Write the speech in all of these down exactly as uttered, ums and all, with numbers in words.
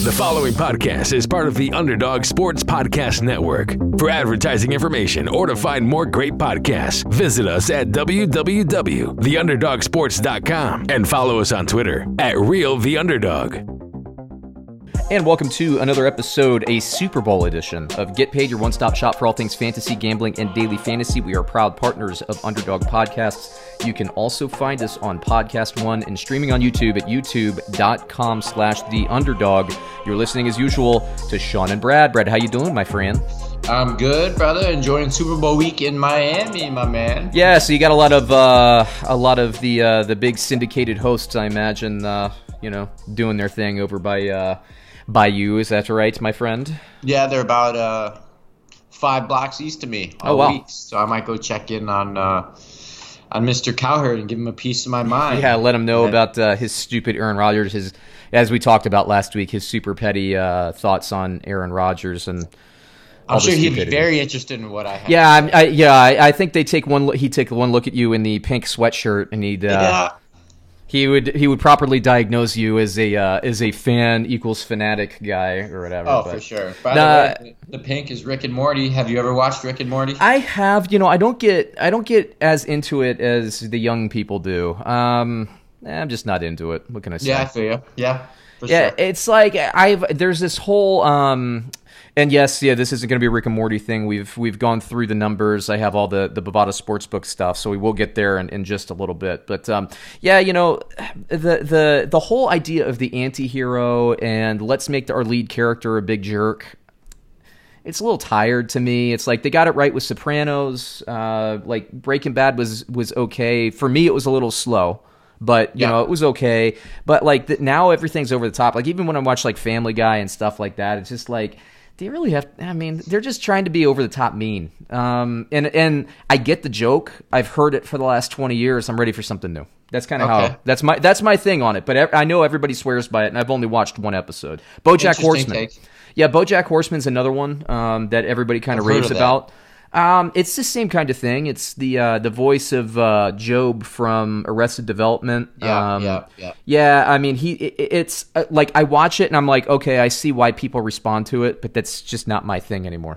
The following podcast is part of the Underdog Sports Podcast Network. For advertising information or to find more great podcasts, visit us at w w w dot the underdog sports dot com and follow us on Twitter at Real The Underdog. And welcome to another episode, a Super Bowl edition of Get Paid, your one-stop shop for all things fantasy, gambling, and daily fantasy. We are proud partners of Underdog Podcasts. You can also find us on Podcast One and streaming on YouTube at youtube.com slash the underdog. You're listening, as usual, to Sean and Brad. Brad, how you doing, my friend? I'm good, brother. Enjoying Super Bowl week in Miami, my man. Yeah, so you got a lot of uh, a lot of the uh, the big syndicated hosts, I imagine, uh, you know, doing their thing over by uh, by you. Is that right, my friend? Yeah, they're about uh, five blocks east of me all oh, wow. week, so I might go check in on uh, on Mister Cowherd and give him a piece of my mind. Yeah, let him know and, about uh, his stupid Aaron Rodgers. His, as we talked about last week, his super petty uh, thoughts on Aaron Rodgers and. I'm sure he'd be very interested in what I have. Yeah, I, I, yeah, I, I think they take one. He'd take one look at you in the pink sweatshirt, and he'd. Uh, yeah. He would. He would properly diagnose you as a uh, as a fan equals fanatic guy or whatever. Oh, but, for sure. By nah, the way, the pink is Rick and Morty. Have you ever watched Rick and Morty? I have. You know, I don't get. I don't get as into it as the young people do. Um, I'm just not into it. What can I say? Yeah, I feel you. Yeah. For yeah, sure. It's like I've. There's this whole. Um, And yes, yeah, this isn't going to be a Rick and Morty thing. We've we've gone through the numbers. I have all the, the Bovada Sportsbook stuff, so we will get there in, in just a little bit. But um, yeah, you know, the the the whole idea of the anti-hero and let's make our lead character a big jerk, it's a little tired to me. It's like they got it right with Sopranos. Uh, like Breaking Bad was was okay. For me, it was a little slow. But, you yeah. know, it was okay. But, like, the, now everything's over the top. Like, even when I watch, like, Family Guy and stuff like that, it's just like, do you really have – I mean, they're just trying to be over the top mean. Um, and, and I get the joke. I've heard it for the last twenty years. I'm ready for something new. That's kind of okay. how – that's my that's my thing on it. But I know everybody swears by it, and I've only watched one episode. BoJack Horseman. Take. Yeah, BoJack Horseman's another one um, that everybody kind of raves about. Um, it's the same kind of thing. It's the uh, the voice of uh, Job from Arrested Development. Yeah, um, yeah, yeah. Yeah, I mean, he. It, it's uh, like I watch it and I'm like, okay, I see why people respond to it, but that's just not my thing anymore.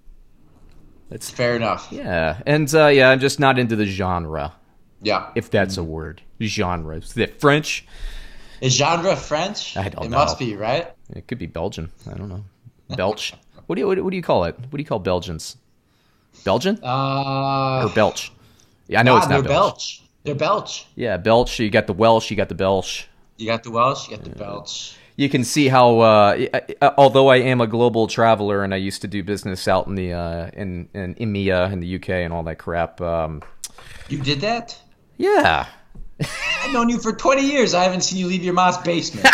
That's fair enough. Yeah, and uh, yeah, I'm just not into the genre. Yeah, if that's a word, genre. Is it French? Is genre French? I don't it know. It must be, right? It could be Belgian. I don't know. Belch. What do you what, what do you call it? What do you call Belgians? Belgian? Uh, or Belch? Yeah, I know nah, it's not they're Belch. Belch. They're Belch. Yeah, Belch. You got the Welsh. You got the Belch. You got the Welsh. You got the Belch. You can see how, uh, although I am a global traveler and I used to do business out in the uh, in in E M E A in the U K and all that crap. Um, you did that? Yeah. I've known you for twenty years. I haven't seen you leave your mom's basement.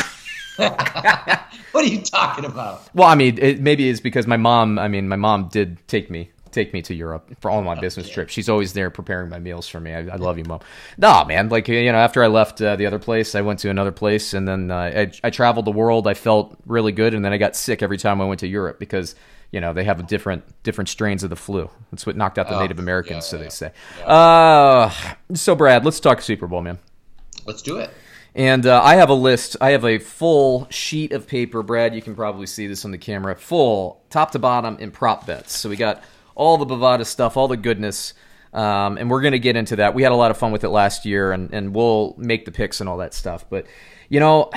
What are you talking about? Well, I mean, it, maybe it's because my mom. I mean, my mom did take me. Take me to Europe for all my business okay. trips. She's always there preparing my meals for me. I, I love you, Mom. Nah, man. Like, you know, after I left uh, the other place, I went to another place, and then uh, I, I traveled the world. I felt really good, and then I got sick every time I went to Europe because, you know, they have a different different strains of the flu. That's what knocked out the oh, Native Americans, yeah, so yeah. they say. Yeah. Uh, so, Brad, let's talk Super Bowl, man. Let's do it. And uh, I have a list. I have a full sheet of paper. Brad, you can probably see this on the camera. Full, top to bottom, in prop bets. So we got all the Bovada stuff, all the goodness, um, and we're going to get into that. We had a lot of fun with it last year, and, and we'll make the picks and all that stuff. But, you know,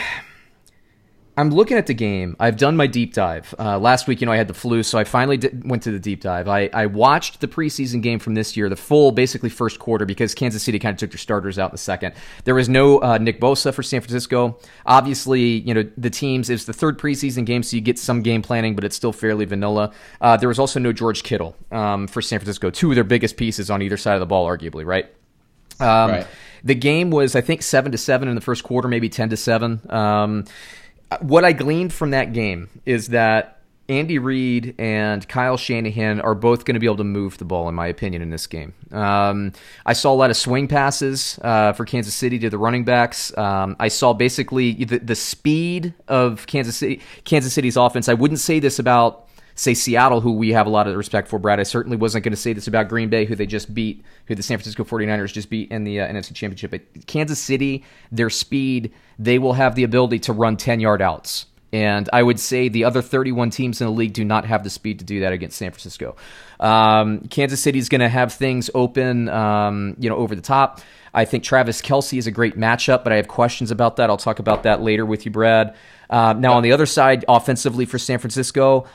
I'm looking at the game. I've done my deep dive. Uh, last week, you know, I had the flu, so I finally did, went to the deep dive. I, I watched the preseason game from this year, the full, basically, first quarter, because Kansas City kind of took their starters out in the second. There was no uh, Nick Bosa for San Francisco. Obviously, you know, the teams, it's the third preseason game, so you get some game planning, but it's still fairly vanilla. Uh, there was also no George Kittle um, for San Francisco. Two of their biggest pieces on either side of the ball, arguably, right? Um, right. The game was, I think, seven to seven in the first quarter, maybe ten to seven. Um What I gleaned from that game is that Andy Reid and Kyle Shanahan are both going to be able to move the ball, in my opinion, in this game. Um, I saw a lot of swing passes uh, for Kansas City to the running backs. Um, I saw basically the, the speed of Kansas City, Kansas City's offense. I wouldn't say this about, say, Seattle, who we have a lot of respect for, Brad. I certainly wasn't going to say this about Green Bay, who they just beat, who the San Francisco forty-niners just beat in the uh, N F C Championship. But Kansas City, their speed, they will have the ability to run ten-yard outs. And I would say the other thirty-one teams in the league do not have the speed to do that against San Francisco. Um, Kansas City is going to have things open, um, you know, over the top. I think Travis Kelce is a great matchup, but I have questions about that. I'll talk about that later with you, Brad. Uh, now, on the other side, offensively for San Francisco,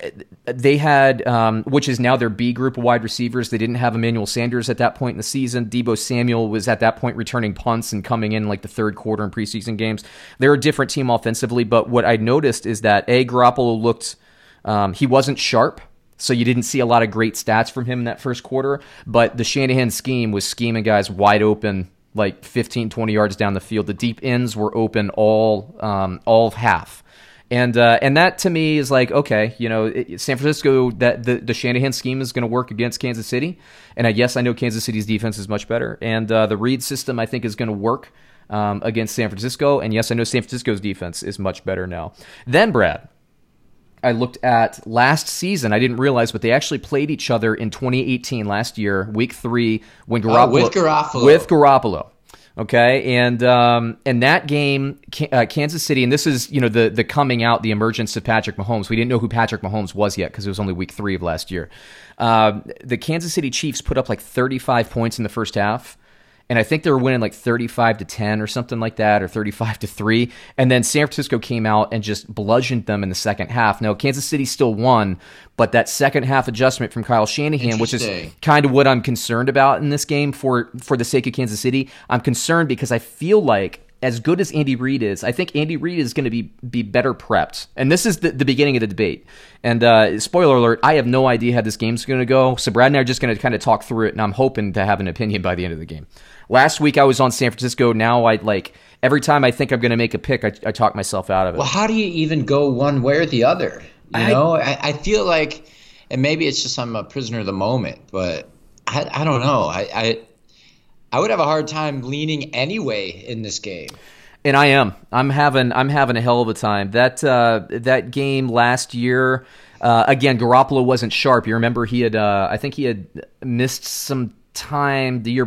they had, um, which is now their B group of wide receivers. They didn't have Emmanuel Sanders at that point in the season. Deebo Samuel was at that point returning punts and coming in like the third quarter in preseason games. They're a different team offensively, but what I noticed is that A, Garoppolo looked, um, he wasn't sharp, so you didn't see a lot of great stats from him in that first quarter, but the Shanahan scheme was scheming guys wide open, like fifteen, twenty yards down the field. The deep ends were open all, um, all of half. And uh, and that to me is like, okay, you know, it, San Francisco, that the, the Shanahan scheme is going to work against Kansas City. And I yes, I know Kansas City's defense is much better. And uh, the Reid system, I think, is going to work um, against San Francisco. And yes, I know San Francisco's defense is much better now. Then, Brad, I looked at last season. I didn't realize, but they actually played each other in twenty eighteen last year, week three, when Garoppolo, oh, with Garoppolo. With Garoppolo. Okay, and um, and that game, uh, Kansas City, and this is, you know, the the coming out, the emergence of Patrick Mahomes. We didn't know who Patrick Mahomes was yet because it was only week three of last year. Uh, the Kansas City Chiefs put up like thirty-five points in the first half, and I think they were winning like thirty-five to ten or something like that, or thirty-five to three. And then San Francisco came out and just bludgeoned them in the second half. Now, Kansas City still won, but that second half adjustment from Kyle Shanahan, which is kind of what I'm concerned about in this game for, for the sake of Kansas City. I'm concerned because I feel like, as good as Andy Reid is, I think Andy Reid is going to be be better prepped. And this is the, the beginning of the debate. And uh, spoiler alert, I have no idea how this game's going to go. So Brad and I are just going to kind of talk through it, and I'm hoping to have an opinion by the end of the game. Last week I was on San Francisco. Now I like every time I think I'm going to make a pick, I, I talk myself out of it. Well, how do you even go one way or the other? You I, know, I, I feel like, and maybe it's just I'm a prisoner of the moment, but I, I don't know. I, I I would have a hard time leaning anyway in this game. And I am. I'm having. I'm having a hell of a time. That uh, that game last year. Uh, again, Garoppolo wasn't sharp. You remember he had. Uh, I think he had missed some time the year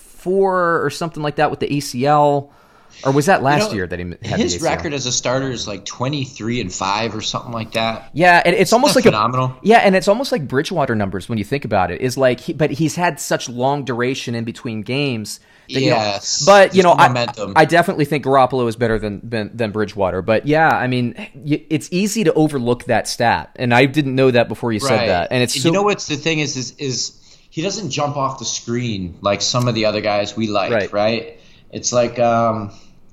before or something like that with the A C L. Or was that last you know, year that he had his the A C L? record as a starter is like twenty-three and five or something like that? Yeah, and it's almost like phenomenal. A, yeah, and it's almost like Bridgewater numbers when you think about it. Is like, he, but he's had such long duration in between games. That, yes, you know, but you know, I, I, I definitely think Garoppolo is better than, than than Bridgewater. But yeah, I mean, it's easy to overlook that stat, and I didn't know that before you right. said that. And it's so, you know what's the thing is is is he doesn't jump off the screen like some of the other guys we like, right? right? It's like. Um,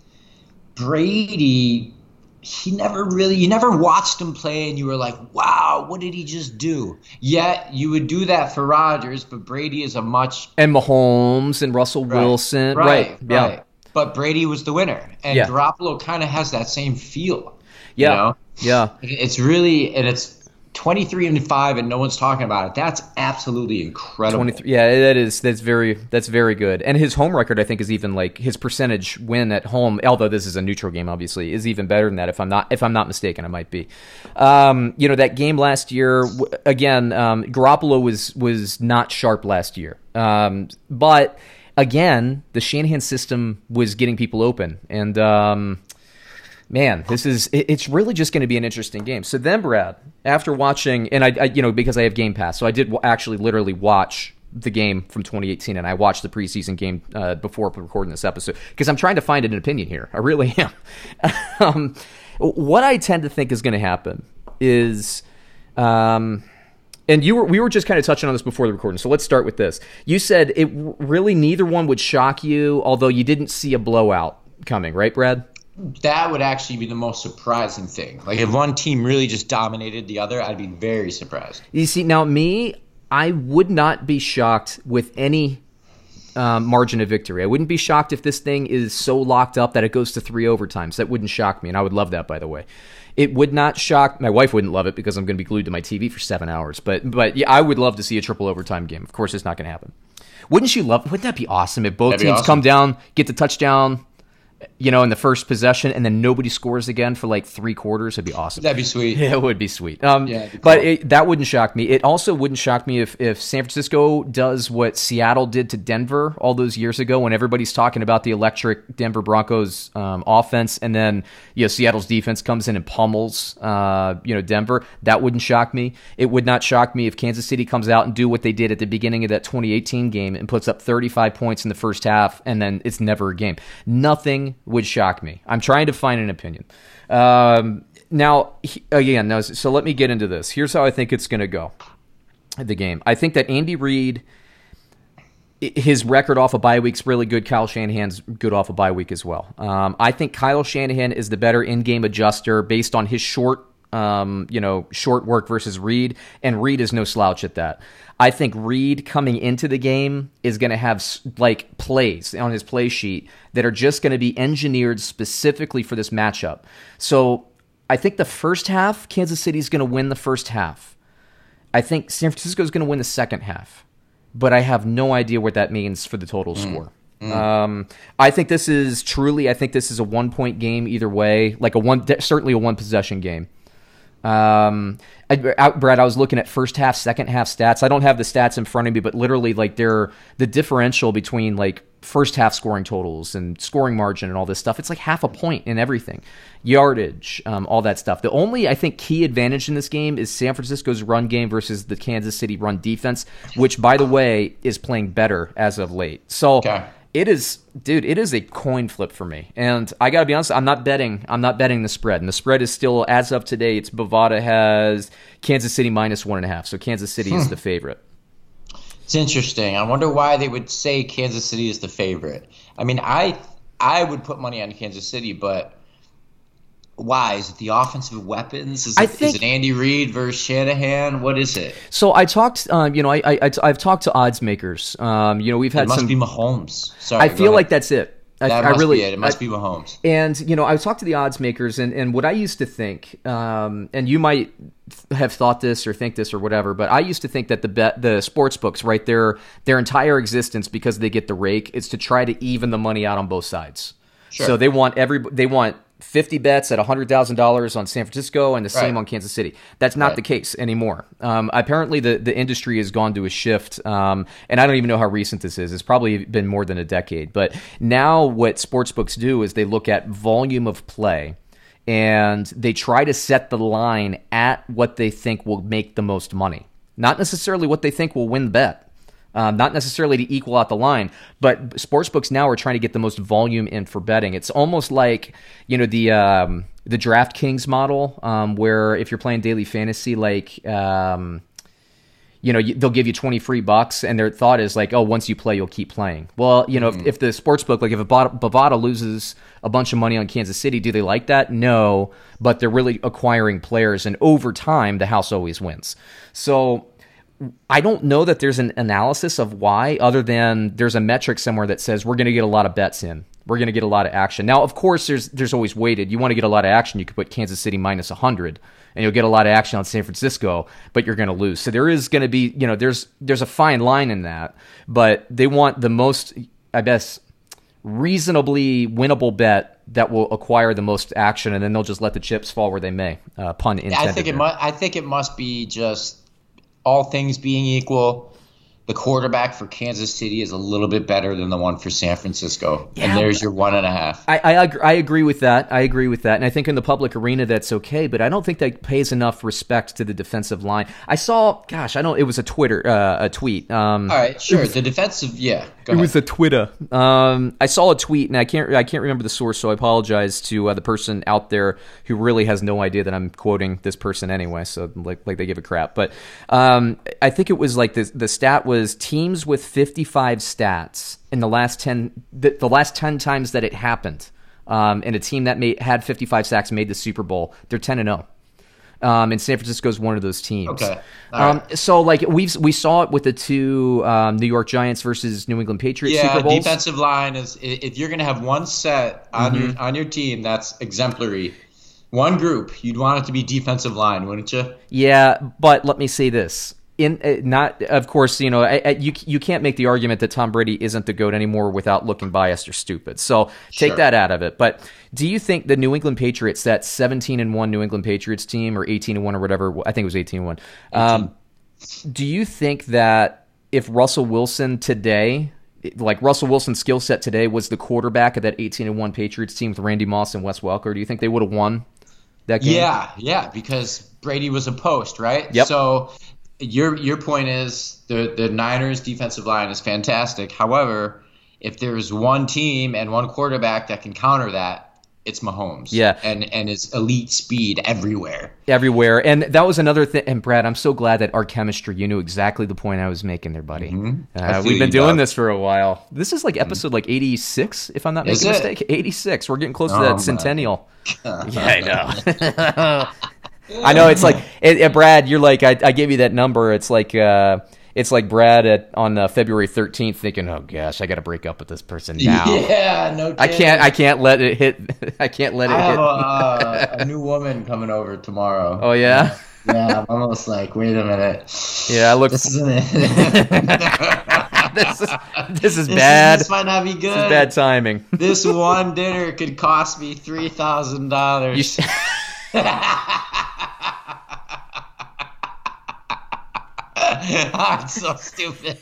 Brady, he never really, you never watched him play and you were like, wow, what did he just do? Yet you would do that for Rodgers, but Brady is a much. And Mahomes and Russell right, Wilson. Right, right. Yeah. Right. But Brady was the winner. And yeah. Garoppolo kind of has that same feel. Yeah. You know? Yeah. It's really, and it's twenty-three and five and no one's talking about it. That's absolutely incredible. twenty-three Yeah, that is that's very that's very good. And his home record, I think, is even like his percentage win at home, although this is a neutral game obviously, is even better than that if I'm not if I'm not mistaken. I might be. Um, you know, that game last year again, um, Garoppolo was was not sharp last year. Um, but again, the Shanahan system was getting people open, and um man, this is, it's really just going to be an interesting game. So then, Brad, after watching, and I, I, you know, because I have Game Pass, so I did actually literally watch the game from twenty eighteen, and I watched the preseason game uh, before recording this episode, because I'm trying to find an opinion here. I really am. um, what I tend to think is going to happen is, um, and you were, we were just kind of touching on this before the recording, so let's start with this. You said it really neither one would shock you, although you didn't see a blowout coming, right, Brad? That would actually be the most surprising thing. Like if one team really just dominated the other, I'd be very surprised. You see, now me, I would not be shocked with any um, margin of victory. I wouldn't be shocked if this thing is so locked up that it goes to three overtimes. That wouldn't shock me, and I would love that, by the way. It would not shock, my wife wouldn't love it because I'm going to be glued to my T V for seven hours. But but yeah, I would love to see a triple overtime game. Of course, it's not going to happen. Wouldn't you love, wouldn't that be awesome if both That'd teams awesome. come down, get the touchdown, you know, in the first possession, and then nobody scores again for like three quarters. It'd be awesome. That'd be sweet. Yeah, it would be sweet. Um, yeah, be but cool. it, that wouldn't shock me. It also wouldn't shock me if, if San Francisco does what Seattle did to Denver all those years ago when everybody's talking about the electric Denver Broncos um, offense, and then you know Seattle's defense comes in and pummels uh, you know Denver. That wouldn't shock me. It would not shock me if Kansas City comes out and do what they did at the beginning of that twenty eighteen game and puts up thirty-five points in the first half, and then it's never a game. Nothing would shock me. I'm trying to find an opinion. Um, now, he, again, now, so let me get into this. Here's how I think it's going to go, the game. I think that Andy Reid, his record off a bye week's really good. Kyle Shanahan's good off a bye week as well. Um, I think Kyle Shanahan is the better in-game adjuster based on his short Um, you know, short work versus Reid, and Reid is no slouch at that. I think Reid coming into the game is going to have like plays on his play sheet that are just going to be engineered specifically for this matchup. So I think the first half, Kansas City is going to win the first half. I think San Francisco is going to win the second half, but I have no idea what that means for the total mm. score. Mm. Um, I think this is truly, I think this is a one-point game either way, like a one, certainly a one-possession game. Um, I, Brad, I was looking at first half, second half stats. I don't have the stats in front of me, but literally, like, they're the differential between like first half scoring totals and scoring margin and all this stuff. It's like half a point in everything, yardage, um, all that stuff. The only I think key advantage in this game is San Francisco's run game versus the Kansas City run defense, which, by the way, is playing better as of late. So. Okay. It is, dude, it is a coin flip for me. And I got to be honest, I'm not betting. I'm not betting the spread. And the spread is still, as of today, it's Bovada has Kansas City minus one and a half. So Kansas City hmm. is the favorite. It's interesting. I wonder why they would say Kansas City is the favorite. I mean, I I would put money on Kansas City, but why? Is it the offensive weapons? Is it, I think, is it Andy Reid versus Shanahan? What is it? So I talked, um, you know, I, I, I've talked to odds makers. Um, you know, we've had it must some. be Mahomes. Sorry, I feel like that's it. I, that I must really, be it. It must I, be Mahomes. And, you know, I talked to the odds makers, and, and what I used to think, um, and you might have thought this or think this or whatever, but I used to think that the bet, the sports books, right, their their entire existence, because they get the rake, is to try to even the money out on both sides. Sure. So they want every they want fifty bets at one hundred thousand dollars on San Francisco and the same right. on Kansas City. That's not right. the case anymore. Um, apparently, the, the industry has gone to a shift, um, and I don't even know how recent this is. It's probably been more than a decade. But now what sportsbooks do is they look at volume of play, and they try to set the line at what they think will make the most money, not necessarily what they think will win the bet. Um, not necessarily to equal out the line, but sportsbooks now are trying to get the most volume in for betting. It's almost like, you know, the um, the DraftKings model, um, where if you're playing daily fantasy, like, um, you know, you, they'll give you twenty free bucks, and their thought is like, oh, once you play, you'll keep playing. Well, you know, mm-hmm. if, if the sportsbook, like if a Bovada loses a bunch of money on Kansas City, do they like that? No, but they're really acquiring players, and over time, the house always wins. So I don't know that there's an analysis of why, other than there's a metric somewhere that says we're going to get a lot of bets in. We're going to get a lot of action. Now, of course, there's there's always weighted. You want to get a lot of action, you could put Kansas City minus one hundred, and you'll get a lot of action on San Francisco, but you're going to lose. So there is going to be, you know, there's there's a fine line in that, but they want the most, I guess, reasonably winnable bet that will acquire the most action, and then they'll just let the chips fall where they may. Uh, pun intended. I think it must. I think it must be just. All things being equal, the quarterback for Kansas City is a little bit better than the one for San Francisco. Yeah, and there's your one and a half. I, I, agree, I agree with that. I agree with that. And I think in the public arena that's okay, but I don't think that pays enough respect to the defensive line. I saw, gosh, I don't, it was a Twitter, uh, a tweet. Um, All right, sure. Was, the defensive, yeah. Go it ahead. was a Twitter. Um, I saw a tweet, and I can't, I can't remember the source, so I apologize to uh, the person out there who really has no idea that I'm quoting this person anyway, so like, like they give a crap. But um, I think it was like the, the stat was teams with fifty-five stats in the last ten, the, the last ten times that it happened, um, and a team that made, had fifty-five sacks made the Super Bowl, they're ten and oh. Um, and San Francisco is one of those teams. Okay. Um, right. So, like, we we saw it with the two um, New York Giants versus New England Patriots yeah, Super Bowls. Defensive line is, if you're going to have one set on mm-hmm. your on your team that's exemplary, one group, you'd want it to be defensive line, wouldn't you? Yeah, but let me say this. In uh, not, of course, you know, I, I, you you can't make the argument that Tom Brady isn't the GOAT anymore without looking biased or stupid. So take Sure. that out of it. But do you think the New England Patriots, that seventeen and one New England Patriots team, or eighteen and one or whatever, I think it was eighteen and one. Um, do you think that if Russell Wilson today, like Russell Wilson's skill set today, was the quarterback of that eighteen and one Patriots team with Randy Moss and Wes Welker, do you think they would have won that game? Yeah, yeah, because Brady was a post, right? Yep. So your your point is the the Niners defensive line is fantastic. However, if there's one team and one quarterback that can counter that, it's Mahomes. Yeah. And and his elite speed everywhere. Everywhere. And that was another thing. And Brad, I'm so glad that our chemistry, you knew exactly the point I was making there, buddy. Mm-hmm. Uh, we've been doing this for a while. This is like episode like eighty-six, if I'm not Is making a it? mistake. eighty-six. We're getting close to Oh, that my. centennial. Yeah, I know. I know. It's like, it, it, Brad, you're like, I, I gave you that number. It's like, uh, it's like Brad at on uh, February thirteenth thinking, oh gosh, I got to break up with this person now. Yeah, no kidding. I can't, I can't let it hit. I can't let it I have hit. a, uh, a new woman coming over tomorrow. Oh yeah. Yeah, I'm almost like, wait a minute. Yeah, I look. This isn't it. this is this is This, bad. this might not be good. This is bad timing. This one dinner could cost me three thousand You dollars. sh- I'm so stupid.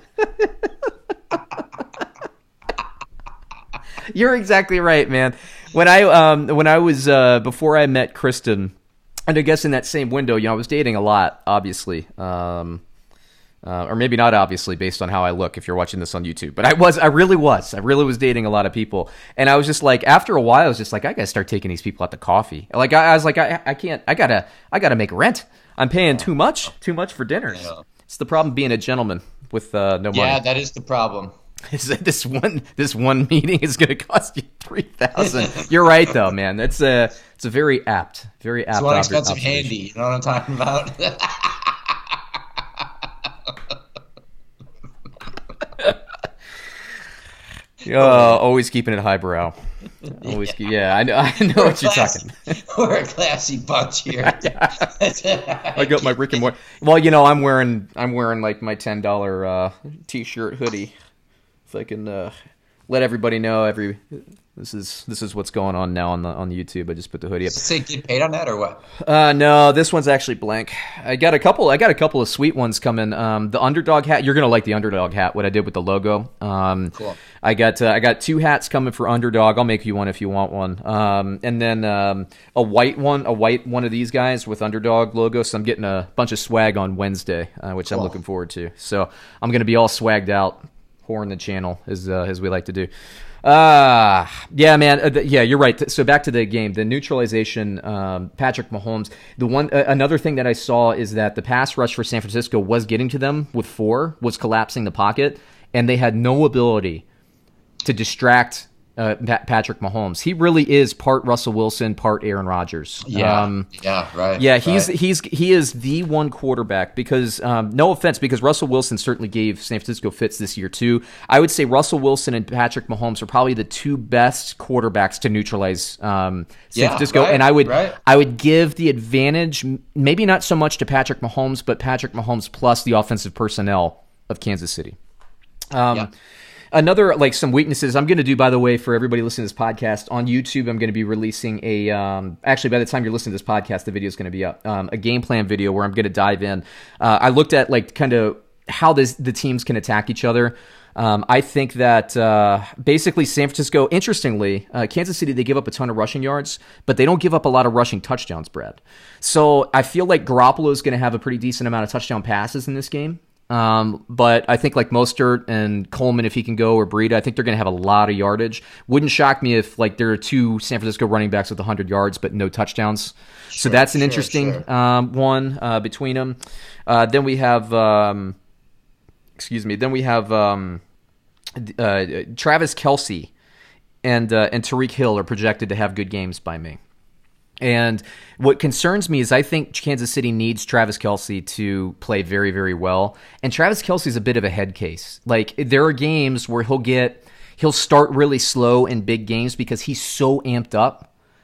You're exactly right, man. When I um when I was uh before I met Kristen, and I guess in that same window, you know, I was dating a lot, obviously. Um uh, or maybe not obviously based on how I look if you're watching this on YouTube. But I was I really was. I really was dating a lot of people. And I was just like, after a while I was just like, I got to start taking these people out to coffee. Like I, I was like I I can't I got to I got to make rent. I'm paying too much, too much for dinners. Yeah. It's the problem being a gentleman with uh, no money. Yeah, that is the problem. Is that this one this one meeting is going to cost you three thousand? You're right, though, man. That's a it's a very apt, very apt. It's one ob- expensive observation. handy. You know what I'm talking about? Uh, always keeping it highbrow. Always, keep, yeah. I know. I know what you're Classy- talking. We're a classy bunch here. I got my Rick and Morty. Well, you know, I'm wearing I'm wearing like my ten dollar uh, t-shirt hoodie. If I can uh, let everybody know, every this is this is what's going on now on the on the YouTube. I just put the hoodie up. Say get paid on that or what? Uh, no, this one's actually blank. I got a couple. I got a couple of sweet ones coming. Um, the underdog hat. You're gonna like the underdog hat. What I did with the logo. Um, Cool. I got uh, I got two hats coming for underdog. I'll make you one if you want one. Um, and then um, a white one, a white one of these guys with underdog logo. So I'm getting a bunch of swag on Wednesday, uh, which I'm Cool. looking forward to. So I'm gonna be all swagged out, whoring the channel as uh, as we like to do. Uh, yeah, man. Uh, th- yeah, you're right. So back to the game, the neutralization, um, Patrick Mahomes. The one, uh, another thing that I saw is that the pass rush for San Francisco was getting to them with four, was collapsing the pocket, and they had no ability to distract uh, Pat- Patrick Mahomes. He really is part Russell Wilson, part Aaron Rodgers. Yeah. Um, yeah. Right. yeah, he's right. he's he is the one quarterback because um, no offense, because Russell Wilson certainly gave San Francisco fits this year too. I would say Russell Wilson and Patrick Mahomes are probably the two best quarterbacks to neutralize um, San Yeah, Francisco, right, and I would right. I would give the advantage m- maybe not so much to Patrick Mahomes, but Patrick Mahomes plus the offensive personnel of Kansas City. Um, Yeah. Another, like some weaknesses I'm going to do, by the way, for everybody listening to this podcast on YouTube, I'm going to be releasing a, um, actually by the time you're listening to this podcast, the video is going to be up, um, a game plan video where I'm going to dive in. Uh, I looked at like kind of how this, the teams can attack each other. Um, I think that uh, basically San Francisco, interestingly, uh, Kansas City, they give up a ton of rushing yards, but they don't give up a lot of rushing touchdowns, Brad. So I feel like Garoppolo is going to have a pretty decent amount of touchdown passes in this game. Um, but I think like Mostert and Coleman, if he can go, or Breida, I think they're going to have a lot of yardage. Wouldn't shock me if like there are two San Francisco running backs with one hundred yards, but no touchdowns. so Sure, that's an sure, interesting sure. Um, one uh, between them. Uh, then we have, um, excuse me, then we have um, uh, Travis Kelce and uh, and Tyreek Hill are projected to have good games by me. And what concerns me is I think Kansas City needs Travis Kelce to play very, very well. And Travis Kelce is a bit of a head case. Like, there are games where he'll get, he'll start really slow in big games because he's so amped up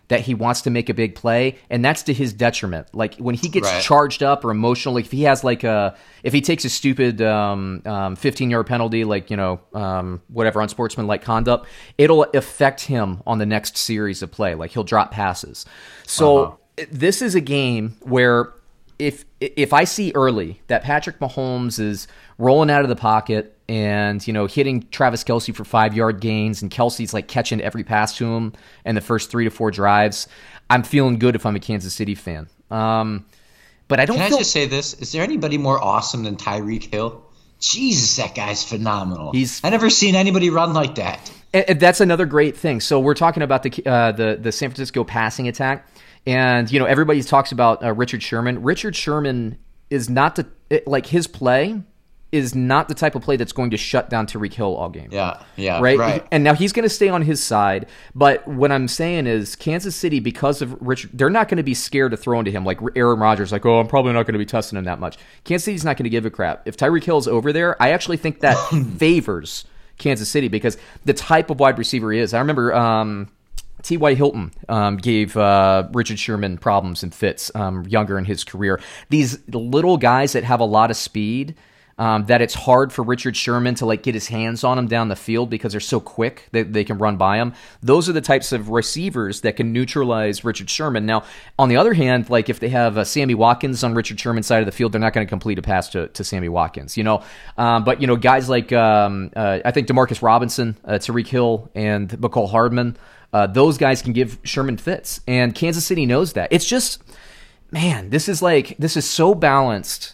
that he wants to make a big play, and that's to his detriment. Like when he gets Right. charged up or emotional, like if he has like a, if he takes a stupid um, um, fifteen-yard penalty, like, you know, um, whatever, unsportsmanlike conduct, it'll affect him on the next series of play. Like he'll drop passes. So Uh-huh. this is a game where if if I see early that Patrick Mahomes is rolling out of the pocket and, you know, hitting Travis Kelce for five-yard gains, and Kelce's like catching every pass to him in the first three to four drives, I'm feeling good if I'm a Kansas City fan. Um, but I don't Can feel... I just say this? Is there anybody more awesome than Tyreek Hill? Jesus, that guy's phenomenal. He's- I never seen anybody run like that. And, and that's another great thing. So we're talking about the uh, the the San Francisco passing attack, and you know everybody talks about uh, Richard Sherman. Richard Sherman is not the it, like his play is not the type of play that's going to shut down Tyreek Hill all game. Yeah, yeah, Right? right. And now he's going to stay on his side. But what I'm saying is Kansas City, because of Richard, they're not going to be scared to throw into him like Aaron Rodgers, like, oh, I'm probably not going to be testing him that much. Kansas City's not going to give a crap. If Tyreek Hill's over there, I actually think that favors Kansas City because the type of wide receiver he is. I remember um, T Y. Hilton um, gave uh, Richard Sherman problems and fits um, younger in his career. These little guys that have a lot of speed, Um, that it's hard for Richard Sherman to like get his hands on them down the field because they're so quick that they can run by him. Those are the types of receivers that can neutralize Richard Sherman. Now, on the other hand, like if they have uh, Sammy Watkins on Richard Sherman's side of the field, they're not going to complete a pass to, to Sammy Watkins, you know. Um, but you know, guys like um, uh, I think Demarcus Robinson, uh, Tyreek Hill, and Mecole Hardman, uh, those guys can give Sherman fits, and Kansas City knows that. It's just, man, this is like this is so balanced.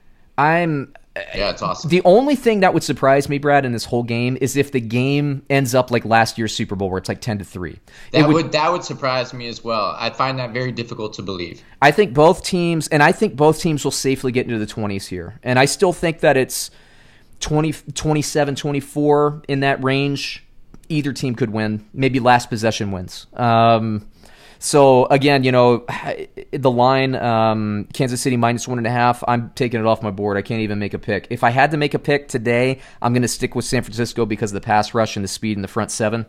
I'm. Yeah, it's awesome. The only thing that would surprise me, Brad, in this whole game is if the game ends up like last year's Super Bowl where it's like ten to three. That would, would that would surprise me as well. I find that very difficult to believe. I think both teams, and I think both teams will safely get into the twenties here. And I still think that it's twenty, twenty-seven, twenty-four in that range. Either team could win. Maybe last possession wins. Um, So, again, you know, the line, um, Kansas City minus one and a half, I'm taking it off my board. I can't even make a pick. If I had to make a pick today, I'm going to stick with San Francisco because of the pass rush and the speed in the front seven.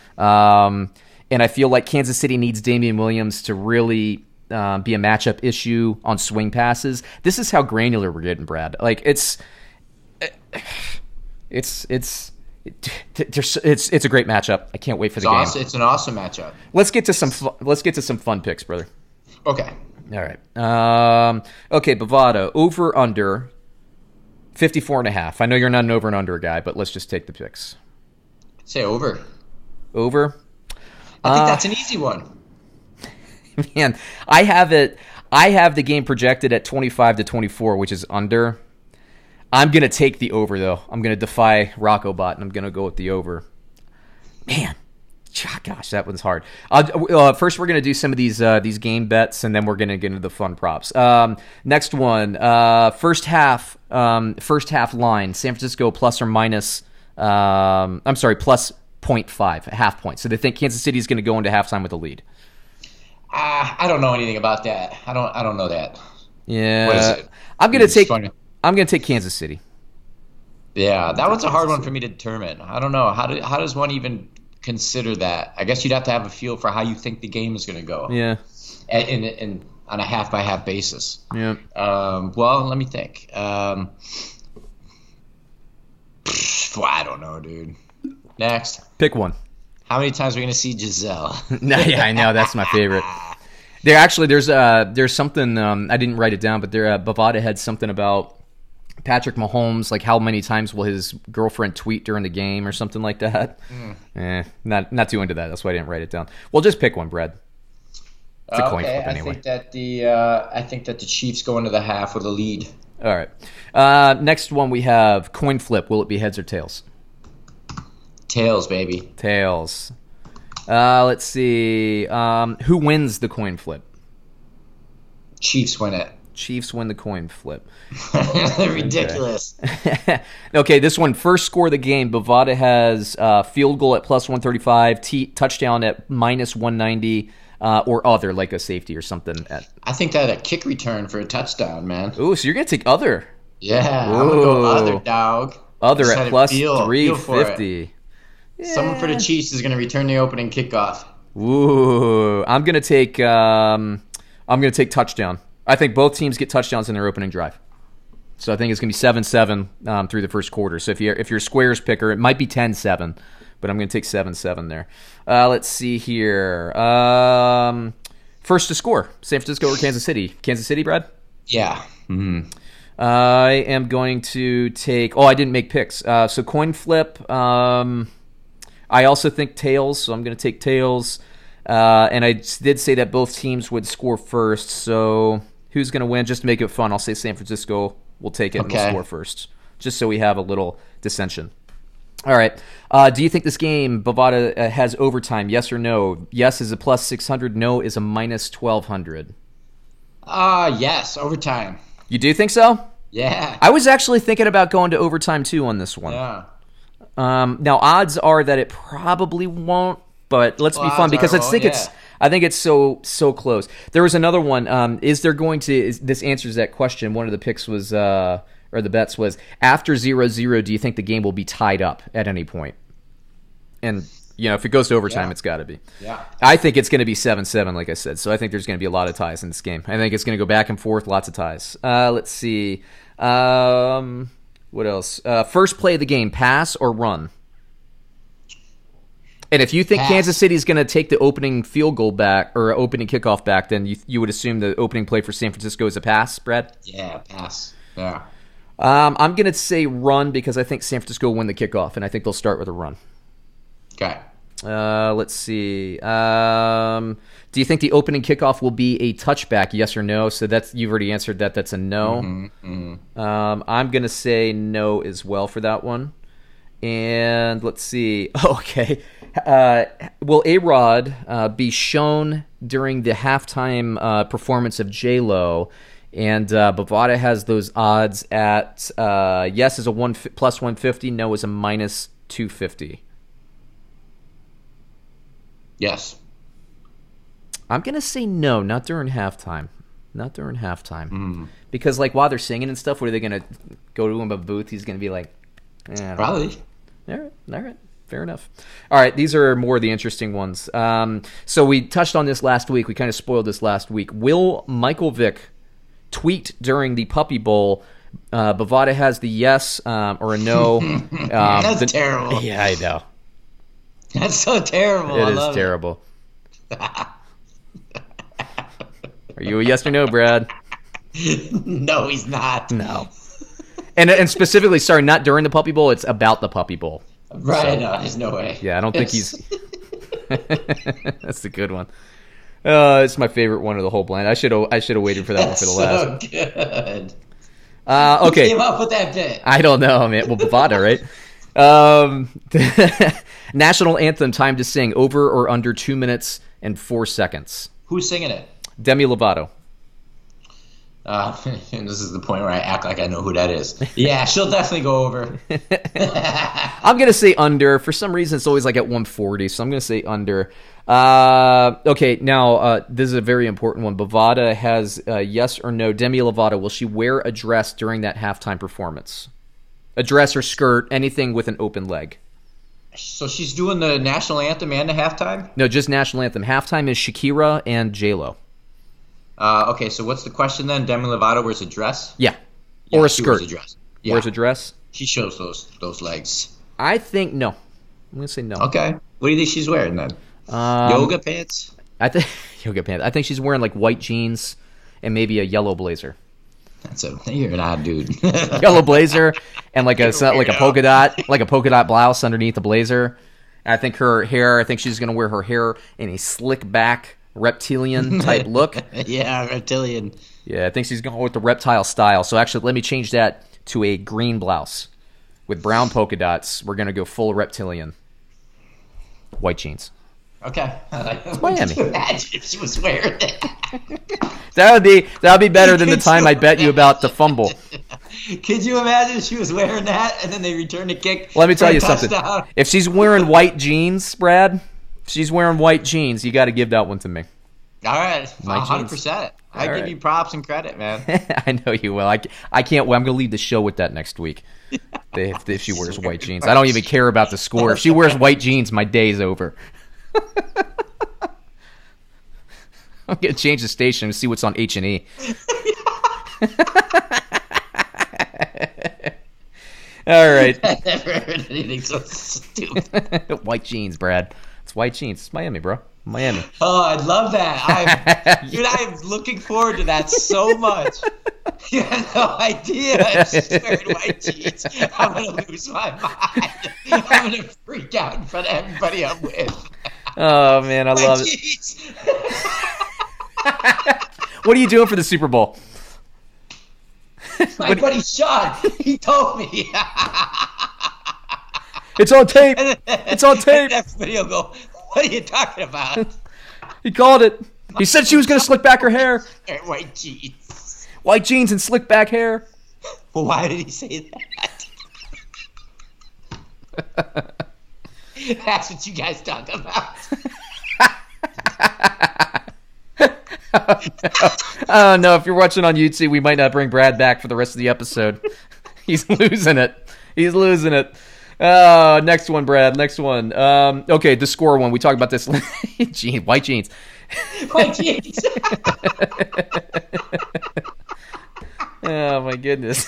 Um, and I feel like Kansas City needs Damian Williams to really uh, be a matchup issue on swing passes. This is how granular we're getting, Brad. Like, it's... It's... it's It's it's a great matchup. I can't wait for It's the game. awesome. It's an awesome matchup. Let's get to some fu- let's get to some fun picks, brother. Okay. All right. Um, okay, Bovada, over under fifty-four and a half. I know you're not an over and under guy, but let's just take the picks. Say over. Over? I think Uh, that's an easy one. Man, I have it I have the game projected at twenty-five to twenty-four, which is under. I'm going to take the over, though. I'm going to defy Rockobot, and I'm going to go with the over. Man, gosh, that one's hard. Uh, uh, first, we're going to do some of these uh, these game bets, and then we're going to get into the fun props. Um, next one, uh, first half um, first half line, San Francisco plus or minus, um, I'm sorry, plus zero point five, a half point. So they think Kansas City is going to go into halftime with a lead. Ah, I don't know anything about that. I don't. I don't know that. Yeah. What is it? I'm going to It's take funny. I'm going to take Kansas City. Yeah, that one's a hard one for me to determine. I don't know. How do, how does one even consider that? I guess you'd have to have a feel for how you think the game is going to go. Yeah. In, in, in on a half by half basis. Yeah. Um, well, let me think. Um, pff, well, I don't know, dude. Next. Pick one. How many times are we going to see Giselle? No, yeah, I know that's my favorite. There actually, there's uh, there's something um, I didn't write it down, but there uh, Bovada had something about Patrick Mahomes, like how many times will his girlfriend tweet during the game or something like that. Mm. Eh, not not too into that. That's why I didn't write it down. Well, just pick one, Brad. It's a okay, coin flip anyway. I think that the uh, I think that the Chiefs go into the half with a lead. All right. Uh, next one we have coin flip. Will it be heads or tails? Tails, baby. Tails. Uh, let's see. Um, who wins the coin flip? Chiefs win it. Chiefs win the coin flip. Ridiculous. Okay. Okay, this one, first score of the game. Bovada has uh, field goal at plus one thirty-five, t- touchdown at minus one ninety, uh, or other, like a safety or something. At I think that a kick return for a touchdown, man. Ooh, so you're going to take other. Yeah, I'm going to go other, dog. Other Just at had to plus feel- three feel for it. fifty. Someone for the Chiefs is going to return the opening kickoff. Ooh, I'm gonna take. Um, I'm gonna take touchdown. I think both teams get touchdowns in their opening drive. So I think it's gonna be seven seven um, through the first quarter. So if you're if you're a squares picker, it might be ten seven, but I'm gonna take seven seven there. Uh, let's see here. Um, first to score: San Francisco or Kansas City? Kansas City, Brad. Yeah. Mm-hmm. I am going to take. Oh, I didn't make picks. Uh, so coin flip. Um, I also think tails, so I'm going to take tails. Uh, and I did say that both teams would score first. So who's going to win? Just to make it fun, I'll say San Francisco will take it okay. and will score first, just so we have a little dissension. All right. Uh, do you think this game, Bovada, uh, has overtime? Yes or no? Yes is a plus six hundred. No is a minus twelve hundred. Uh, yes, overtime. You do think so? Yeah. I was actually thinking about going to overtime too on this one. Yeah. Um, now, odds are that it probably won't, but let's well, be fun because I well, think yeah. it's I think it's so so close. There was another one. Um, is there going to? Is, this answers that question. One of the picks was, uh, or the bets was after zero zero. Do you think the game will be tied up at any point? And you know, if it goes to overtime, yeah. it's got to be. Yeah. I think it's going to be seven seven, like I said. So I think there's going to be a lot of ties in this game. I think it's going to go back and forth, lots of ties. Uh, let's see. Um, what else? Uh, first play of the game: pass or run? And if you think Pass. Kansas City is going to take the opening field goal back or opening kickoff back, then you you would assume the opening play for San Francisco is a pass, Brad? Yeah, pass. Yeah. Um, I'm going to say run because I think San Francisco will win the kickoff, and I think they'll start with a run. Okay. Uh, let's see. Um, do you think the opening kickoff will be a touchback? Yes or no? So that's you've already answered that. That's a no. Mm-hmm, mm-hmm. Um, I'm going to say no as well for that one. And let's see. Okay. Uh, will A-Rod uh, be shown during the halftime uh, performance of J-Lo? And uh, Bovada has those odds at uh, yes is a one plus one fifty, no is a minus two fifty. Yes. I'm gonna say no, not during halftime, not during halftime, Mm. because like while they're singing and stuff, what are they gonna go to him a booth? He's gonna be like, eh, I don't know. Probably. All right, all right, fair enough. All right, these are more of the interesting ones. Um, so we touched on this last week. We kind of spoiled this last week. Will Michael Vick tweet during the Puppy Bowl? Uh, Bovada has the yes um, or a no. Um, That's the, terrible. Yeah, I know. That's so terrible. It I is love terrible. Are you a yes or no, Brad? It. No, he's not. No. And and specifically, sorry, not during the Puppy Bowl. It's about the Puppy Bowl. Right? So, no, there's no way. Yeah, I don't think he's. That's a good one. Uh, it's my favorite one of the whole blend. I should have I should have waited for that That's one for the last. so good. Uh, okay. Who came up with that bit? I don't know, man. Well, Bovada, right? Um, national anthem time to sing over or under two minutes and four seconds. Who's singing it? Demi Lovato. Uh, and this is the point where I act like I know who that is. Yeah, she'll definitely go over. I'm going to say under. For some reason, it's always like at one forty, so I'm going to say under. Uh, okay, now, uh, this is a very important one. Bovada has uh, yes or no. Demi Lovato, will she wear a dress during that halftime performance? A dress or skirt, anything with an open leg. So she's doing the national anthem and the halftime? No, just national anthem. Halftime is Shakira and J-Lo. Uh, okay, so what's the question then? Demi Lovato wears a dress? Yeah. Yeah, Or a she skirt. Wears a dress. Yeah. Wears a dress? She shows those those legs. I think no. I'm going to say no. Okay. What do you think she's wearing then? Um, Yoga pants? I think yoga pants. I think she's wearing like white jeans and maybe a yellow blazer. That's a you're an odd dude. Yellow blazer and like a like a polka dot like a polka dot blouse underneath the blazer. And I think her hair. I think she's going to wear her hair in a slick back reptilian type look. Yeah, reptilian. Yeah, I think she's going with the reptile style. So actually, let me change that to a green blouse with brown polka dots. We're going to go full reptilian. White jeans. Okay. It's Miami. Imagine if she was wearing that. That would be that would be better than the time I bet you about the fumble. Could you imagine if she was wearing that and then they return the kick? Let me tell for a you something. touchdown? If she's wearing white jeans, Brad, if she's wearing white jeans, you got to give that one to me. All right, My one hundred percent. I All give right. you props and credit, man. I know you will. I, I can't. I'm going to leave the show with that next week. If, if she wears white jeans, I don't even care about the score. If she wears white jeans, my day's over. I'm gonna change the station and see what's on H and E. All right. I never heard anything so stupid. White jeans, Brad. It's white jeans. It's Miami, bro. Miami. Oh, I love that. I'm, dude, I'm looking forward to that so much. You have no idea. I'm just wearing white jeans. I'm going to lose my mind. I'm going to freak out in front of everybody I'm with. Oh, man, I love it. What are you doing for the Super Bowl? My buddy Sean, he told me. It's on tape. It's on tape. And everybody will go, what are you talking about? He called it. He said she was going to slick back her hair. White jeans. White jeans and slick back hair. Well, why did he say that? That's what you guys talk about. Oh, no. If you're watching on YouTube, we might not bring Brad back for the rest of the episode. He's losing it. He's losing it. Uh, next one, Brad. Next one. Um, okay, the score one. We talked about this. Gee, white jeans. White jeans. Oh, my goodness.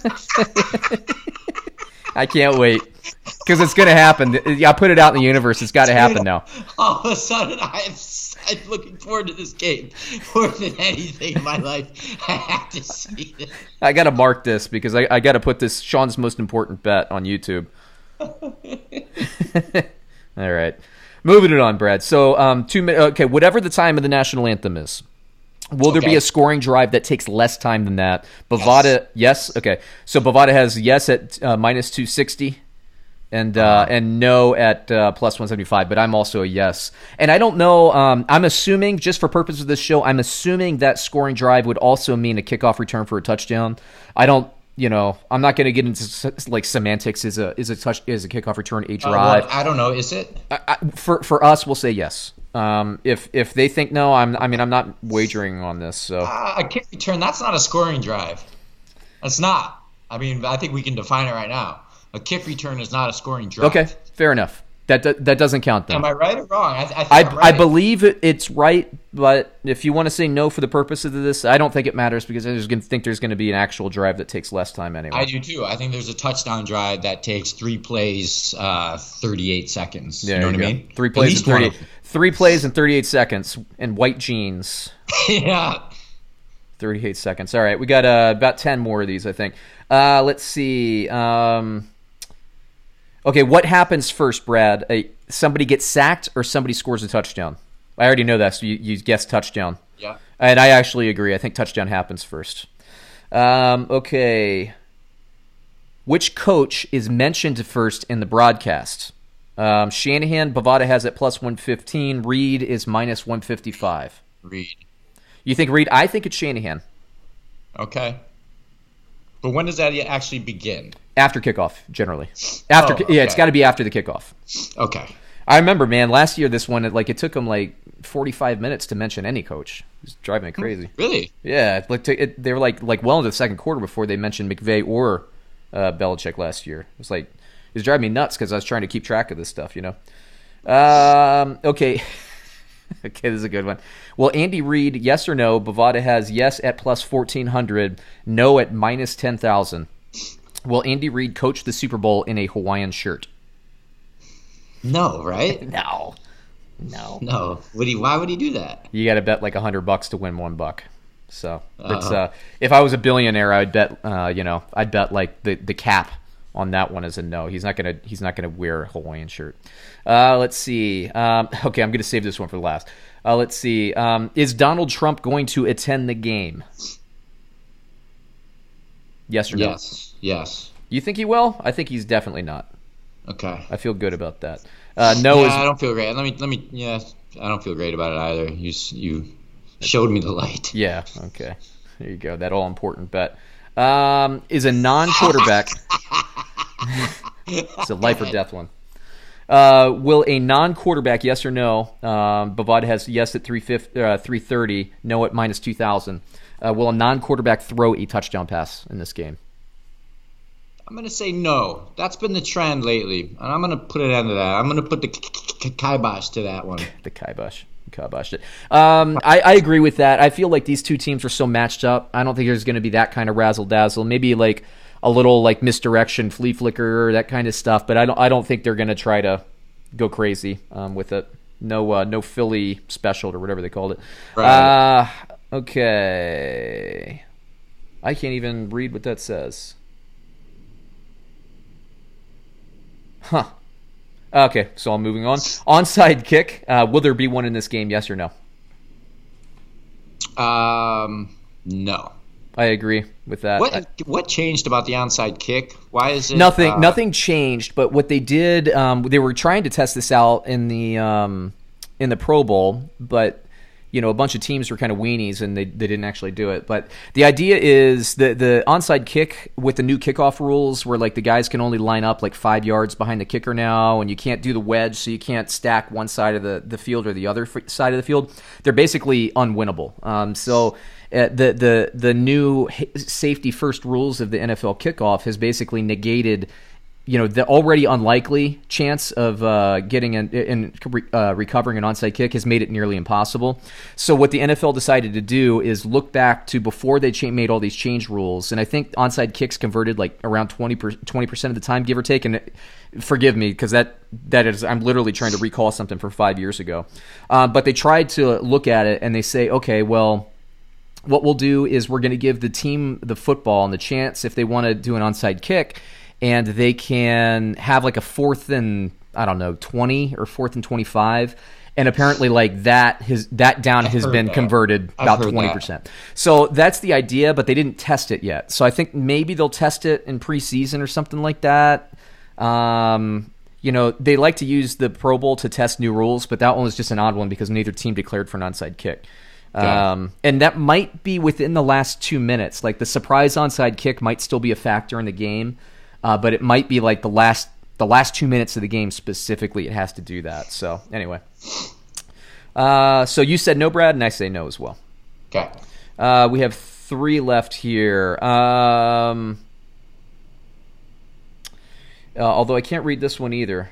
I can't wait. Because it's going to happen. I put it out in the universe. It's got to happen now. All of a sudden, I'm, I'm looking forward to this game more than anything in my life. I have to see this. I got to mark this because I, I got to put this Sean's most important bet on YouTube. All right. Moving it on, Brad. So, um, two minutes. Okay, whatever the time of the national anthem is, will there Okay. be a scoring drive that takes less time than that? Bovada, yes. yes? Okay. So, Bovada has yes at uh, minus two sixty. And uh, and no at uh, plus one seventy-five, but I'm also a yes. And I don't know, um, I'm assuming, just for purposes of this show, I'm assuming that scoring drive would also mean a kickoff return for a touchdown. I don't, you know, I'm not going to get into like semantics. Is a is a touch is a kickoff return a drive? Uh, well, I don't know. Is it? I, I, for for us, we'll say yes. Um, if if they think no, I'm I mean I'm not wagering on this. So Uh, a kick return, that's not a scoring drive. That's not. I mean, I think we can define it right now. A kick return is not a scoring drive. okay, fair enough. That that, that doesn't count then. Am I right or wrong? I, I, think I, I'm I right. believe it, it's right, but if you want to say no for the purpose of this, I don't think it matters because I just gonna think there's going to be an actual drive that takes less time anyway. I do too. I think there's a touchdown drive that takes three plays, uh, thirty-eight seconds. Yeah, you know there what I go. mean? Three At plays in least one thirty-eight. of them. Three plays in thirty-eight seconds in white jeans. Yeah. thirty-eight seconds. All right, we got uh, about ten more of these, I think. Uh, let's see. Um, okay, what happens first, Brad? A, somebody gets sacked or somebody scores a touchdown? I already know that, so you, you guessed touchdown. Yeah. And I actually agree. I think touchdown happens first. Um, okay. Which coach is mentioned first in the broadcast? Um, Shanahan, Bovada has it plus one fifteen. Reed is minus one fifty-five. Reed. You think Reed? I think it's Shanahan. Okay. But when does that actually begin? After kickoff, generally. After, Oh, Yeah, it's okay. got to be after the kickoff. Okay. I remember, man, last year this one, it, like it took them like forty-five minutes to mention any coach. It was driving me crazy. Really? Yeah, it, like to, it, they were like like well into the second quarter before they mentioned McVay or uh, Belichick last year. It was like it was driving me nuts because I was trying to keep track of this stuff, you know. Um, okay, okay, this is a good one. Well, Andy Reid, yes or no? Bovada has yes at plus fourteen hundred, no at minus ten thousand. Will Andy Reid coach the Super Bowl in a Hawaiian shirt? No, right? No, no. No. Would he? Why would he do that? You got to bet like a hundred bucks to win one buck. So it's Uh-huh. uh, if I was a billionaire, I'd bet uh, you know I'd bet like the, the cap on that one is a no. He's not gonna he's not gonna wear a Hawaiian shirt. Uh, let's see. Um, okay, I'm gonna save this one for last. Uh, let's see. Um, is Donald Trump going to attend the game? Yes or no? Yes. Yes. You think he will? I think he's definitely not. Okay. I feel good about that. Uh, no yeah, is I don't feel great. Let me. Let me. Yeah, I don't feel great about it either. You. s- You showed me the light. yeah. Okay, there you go. That all important bet. Um, is a non-quarterback. It's a life or death one. Uh, will a non-quarterback, yes or no? Um, Bovada has yes at three fifty, uh, three thirty, no at minus two thousand. Uh, will a non-quarterback throw a touchdown pass in this game? I'm gonna say no. That's been the trend lately, and I'm gonna put it end to that. I'm gonna put the k- k- k- kibosh to that one. The kibosh. Kiboshed it. Um, I, I agree with that. I feel like these two teams are so matched up. I don't think there's going to be that kind of razzle dazzle. Maybe like a little like misdirection, flea flicker, that kind of stuff. But I don't. I don't think they're going to try to go crazy um, with it. No, uh, no Philly special or whatever they called it. Right. Uh, okay. I can't even read what that says. Huh. Okay, so I'm moving on. Onside kick. Uh, will there be one in this game? Yes or no? Um, no. I agree with that. What I, what changed about the onside kick? Why is it nothing? Uh, nothing changed. But what they did, um, they were trying to test this out in the um, in the Pro Bowl, but you know, a bunch of teams were kind of weenies and they, they didn't actually do it. But the idea is the the onside kick with the new kickoff rules where like the guys can only line up like five yards behind the kicker now, and you can't do the wedge, so you can't stack one side of the, the field or the other f- side of the field. They're basically unwinnable. Um, so uh, the the the new safety first rules of the N F L kickoff has basically negated, you know, the already unlikely chance of uh, getting an, in uh, recovering an onside kick has made it nearly impossible. So what the N F L decided to do is look back to before they cha- made all these change rules, and I think onside kicks converted like around twenty percent of the time, give or take. And it, forgive me because that that is I'm literally trying to recall something from five years ago. Uh, but they tried to look at it and they say, okay, well, what we'll do is we're going to give the team the football and the chance if they want to do an onside kick. And they can have like a fourth and, I don't know, twenty or fourth and twenty-five. And apparently like that his that down I've has been that. converted I've about heard twenty percent. So that's the idea, but they didn't test it yet. So I think maybe they'll test it in preseason or something like that. Um, you know, they like to use the Pro Bowl to test new rules, but that one was just an odd one because neither team declared for an onside kick. Yeah. Um, and that might be within the last two minutes. Like the surprise onside kick might still be a factor in the game. Uh, but it might be like the last the last two minutes of the game specifically. It has to do that. So anyway, uh, so you said no, Brad, and I say no as well. Okay. Uh, we have three left here. Um, uh, although I can't read this one either.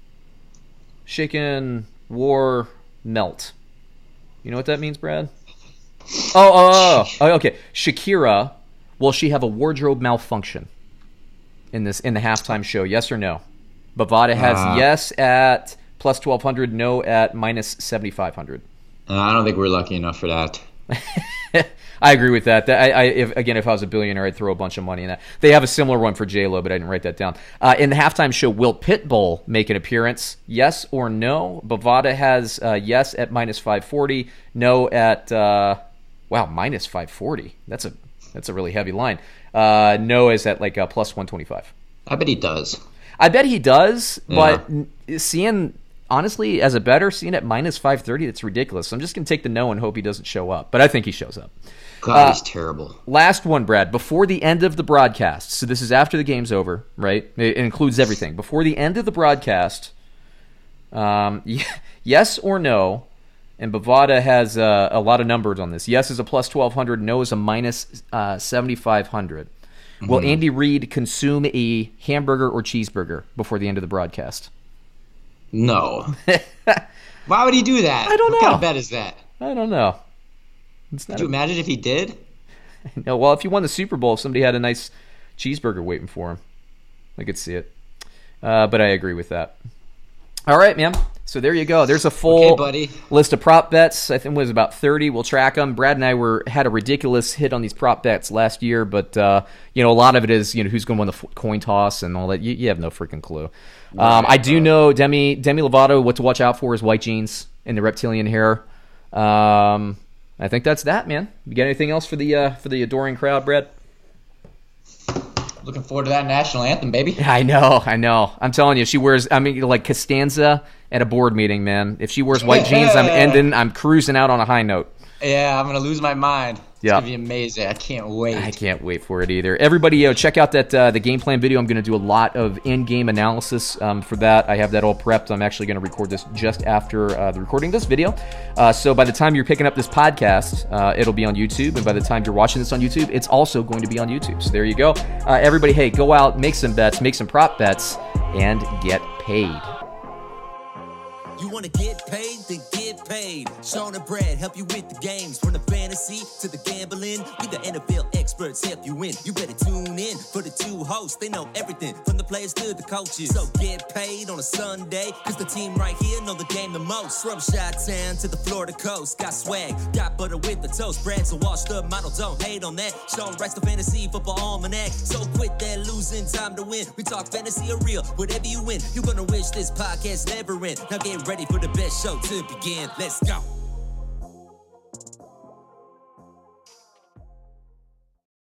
Shaken War Melt. You know what that means, Brad? Oh, oh, oh, oh, okay. Shakira, will she have a wardrobe malfunction in this in the halftime show? Yes or no? Bovada has uh, yes at plus twelve hundred, no at minus seventy-five hundred. Uh, I don't think we're lucky enough for that. I agree with that. that I, I if, again, if I was a billionaire, I'd throw a bunch of money in that. They have a similar one for J-Lo, but I didn't write that down. Uh, in the halftime show, will Pitbull make an appearance? Yes or no? Bovada has uh, yes at minus five forty, no at uh, wow minus five forty. That's a that's a really heavy line. Uh, no is at like a plus one twenty-five. I bet he does. I bet he does, Yeah. but seeing, honestly, as a bettor, seeing at minus five thirty, that's ridiculous. So I'm just going to take the no and hope he doesn't show up. But I think he shows up. God, Uh, he's terrible. Last one, Brad. Before the end of the broadcast, so this is after the game's over, right? It includes everything. Before the end of the broadcast, um, yes or no, and Bovada has uh, a lot of numbers on this. Yes is a plus twelve hundred, no is a minus uh, seventy-five hundred. Mm-hmm. Will Andy Reid consume a hamburger or cheeseburger before the end of the broadcast? No. Why would he do that? I don't know. What kind of bet is that? I don't know. It's not Could you a- imagine if he did? No, well, if he won the Super Bowl, if somebody had a nice cheeseburger waiting for him, I could see it. Uh, but I agree with that. All right, man. So there you go. There's a full Okay, buddy. list of prop bets. I think it was about thirty. We'll track them. Brad and I were had a ridiculous hit on these prop bets last year, but uh, you know, a lot of it is, you know, who's going to win the f- coin toss and all that. You, you have no freaking clue. Um, I do know Demi Demi Lovato. What to watch out for is white jeans and the reptilian hair. Um, I think that's that, man. You got anything else for the uh, for the adoring crowd, Brad? Looking forward to that national anthem, baby. I know, I know. I'm telling you, she wears, I mean, like Costanza at a board meeting, man. If she wears white jeans, I'm ending, I'm cruising out on a high note. Yeah, I'm going to lose my mind. It's Yeah. going to be amazing. I can't wait. I can't wait for it either. Everybody, yo, check out that uh, the game plan video. I'm going to do a lot of in-game analysis um, for that. I have that all prepped. I'm actually going to record this just after uh, the recording of this video. Uh, so by the time you're picking up this podcast, uh, it'll be on YouTube. And by the time you're watching this on YouTube, it's also going to be on YouTube. So there you go. Uh, everybody, hey, go out, make some bets, make some prop bets, and get paid. You wanna get paid? Then get paid. Sean and Brad help you with the games. From the fantasy to the gambling, we the N F L experts help you win. You better tune in for the two hosts. They know everything from the players to the coaches. So get paid on a Sunday, cause the team right here know the game the most. From Chi-Town to the Florida coast, got swag, got butter with the toast. Brad's a washed up model, don't hate on that. Sean writes the fantasy football almanac. So quit that losing time to win. We talk fantasy or real, whatever you win, you're gonna wish this podcast never end. Now get ready for the best show to begin. Let's go.